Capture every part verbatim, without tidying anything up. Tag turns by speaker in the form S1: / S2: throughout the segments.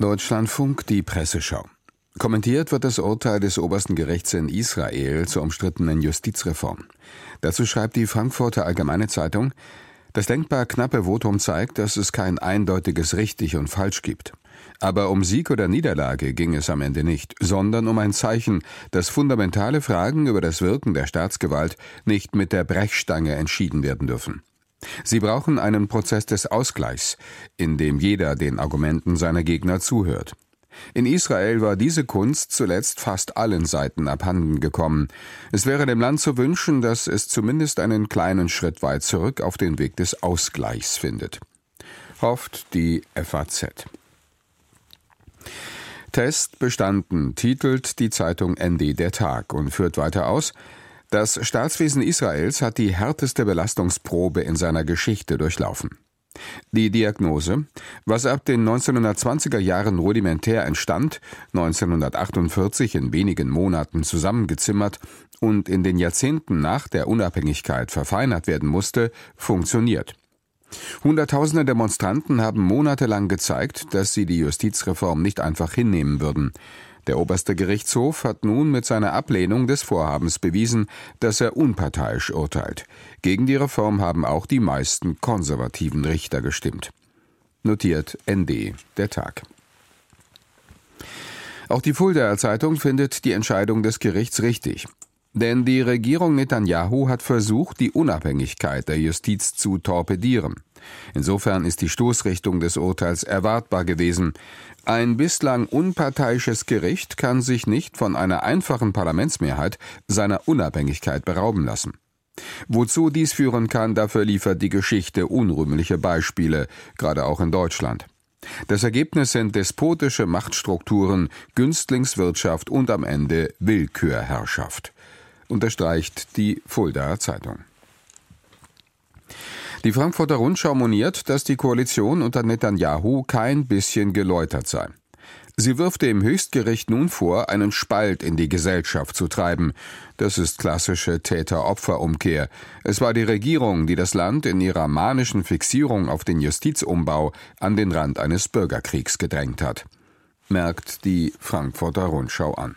S1: Deutschlandfunk, die Presseschau. Kommentiert wird das Urteil des obersten Gerichts in Israel zur umstrittenen Justizreform. Dazu schreibt die Frankfurter Allgemeine Zeitung: Das denkbar knappe Votum zeigt, dass es kein eindeutiges Richtig und Falsch gibt. Aber um Sieg oder Niederlage ging es am Ende nicht, sondern um ein Zeichen, dass fundamentale Fragen über das Wirken der Staatsgewalt nicht mit der Brechstange entschieden werden dürfen. Sie brauchen einen Prozess des Ausgleichs, in dem jeder den Argumenten seiner Gegner zuhört. In Israel war diese Kunst zuletzt fast allen Seiten abhanden gekommen. Es wäre dem Land zu wünschen, dass es zumindest einen kleinen Schritt weit zurück auf den Weg des Ausgleichs findet. Hofft die F A Z. Test bestanden, titelt die Zeitung N D Der Tag und führt weiter aus: Das Staatswesen Israels hat die härteste Belastungsprobe in seiner Geschichte durchlaufen. Die Diagnose: Was ab den neunzehnhundertzwanziger Jahren rudimentär entstand, neunzehnhundertachtundvierzig in wenigen Monaten zusammengezimmert und in den Jahrzehnten nach der Unabhängigkeit verfeinert werden musste, funktioniert. Hunderttausende Demonstranten haben monatelang gezeigt, dass sie die Justizreform nicht einfach hinnehmen würden. Der oberste Gerichtshof hat nun mit seiner Ablehnung des Vorhabens bewiesen, dass er unparteiisch urteilt. Gegen die Reform haben auch die meisten konservativen Richter gestimmt. Notiert N D Der Tag. Auch die Fuldaer Zeitung findet die Entscheidung des Gerichts richtig. Denn die Regierung Netanyahu hat versucht, die Unabhängigkeit der Justiz zu torpedieren. Insofern ist die Stoßrichtung des Urteils erwartbar gewesen. Ein bislang unparteiisches Gericht kann sich nicht von einer einfachen Parlamentsmehrheit seiner Unabhängigkeit berauben lassen. Wozu dies führen kann, dafür liefert die Geschichte unrühmliche Beispiele, gerade auch in Deutschland. Das Ergebnis sind despotische Machtstrukturen, Günstlingswirtschaft und am Ende Willkürherrschaft, unterstreicht die Fuldaer Zeitung. Die Frankfurter Rundschau moniert, dass die Koalition unter Netanyahu kein bisschen geläutert sei. Sie wirft dem Höchstgericht nun vor, einen Spalt in die Gesellschaft zu treiben. Das ist klassische Täter-Opfer-Umkehr. Es war die Regierung, die das Land in ihrer manischen Fixierung auf den Justizumbau an den Rand eines Bürgerkriegs gedrängt hat, merkt die Frankfurter Rundschau an.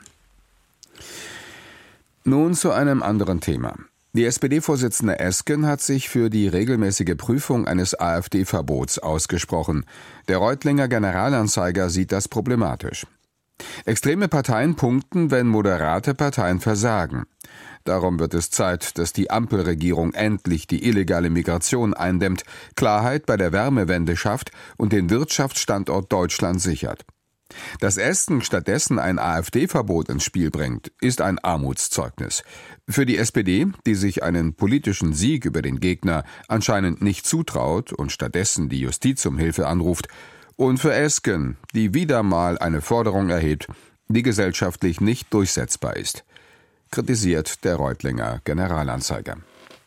S1: Nun zu einem anderen Thema. Die S P D-Vorsitzende Esken hat sich für die regelmäßige Prüfung eines AfD-Verbots ausgesprochen. Der Reutlinger Generalanzeiger sieht das problematisch. Extreme Parteien punkten, wenn moderate Parteien versagen. Darum wird es Zeit, dass die Ampelregierung endlich die illegale Migration eindämmt, Klarheit bei der Wärmewende schafft und den Wirtschaftsstandort Deutschland sichert. Dass Esken stattdessen ein AfD-Verbot ins Spiel bringt, ist ein Armutszeugnis. Für die S P D, die sich einen politischen Sieg über den Gegner anscheinend nicht zutraut und stattdessen die Justiz um Hilfe anruft, und für Esken, die wieder mal eine Forderung erhebt, die gesellschaftlich nicht durchsetzbar ist, kritisiert der Reutlinger Generalanzeiger.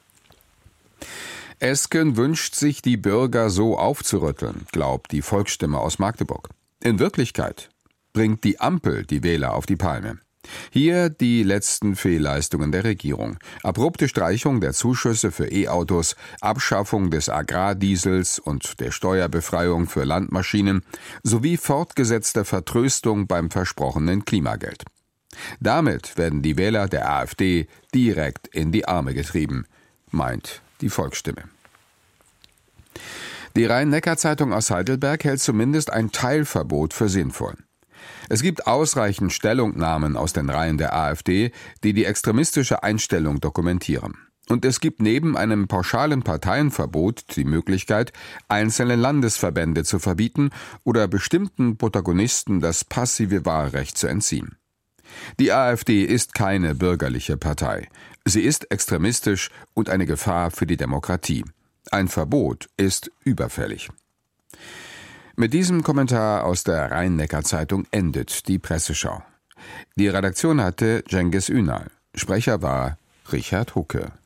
S1: Esken wünscht sich, die Bürger so aufzurütteln, glaubt die Volksstimme aus Magdeburg. In Wirklichkeit bringt die Ampel die Wähler auf die Palme. Hier die letzten Fehlleistungen der Regierung. Abrupte Streichung der Zuschüsse für E-Autos, Abschaffung des Agrardiesels und der Steuerbefreiung für Landmaschinen sowie fortgesetzte Vertröstung beim versprochenen Klimageld. Damit werden die Wähler der AfD direkt in die Arme getrieben, meint die Volksstimme. Die Rhein-Neckar-Zeitung aus Heidelberg hält zumindest ein Teilverbot für sinnvoll. Es gibt ausreichend Stellungnahmen aus den Reihen der AfD, die die extremistische Einstellung dokumentieren. Und es gibt neben einem pauschalen Parteienverbot die Möglichkeit, einzelne Landesverbände zu verbieten oder bestimmten Protagonisten das passive Wahlrecht zu entziehen. Die AfD ist keine bürgerliche Partei. Sie ist extremistisch und eine Gefahr für die Demokratie. Ein Verbot ist überfällig. Mit diesem Kommentar aus der Rhein-Neckar-Zeitung endet die Presseschau. Die Redaktion hatte Cengiz Ünal. Sprecher war Richard Hucke.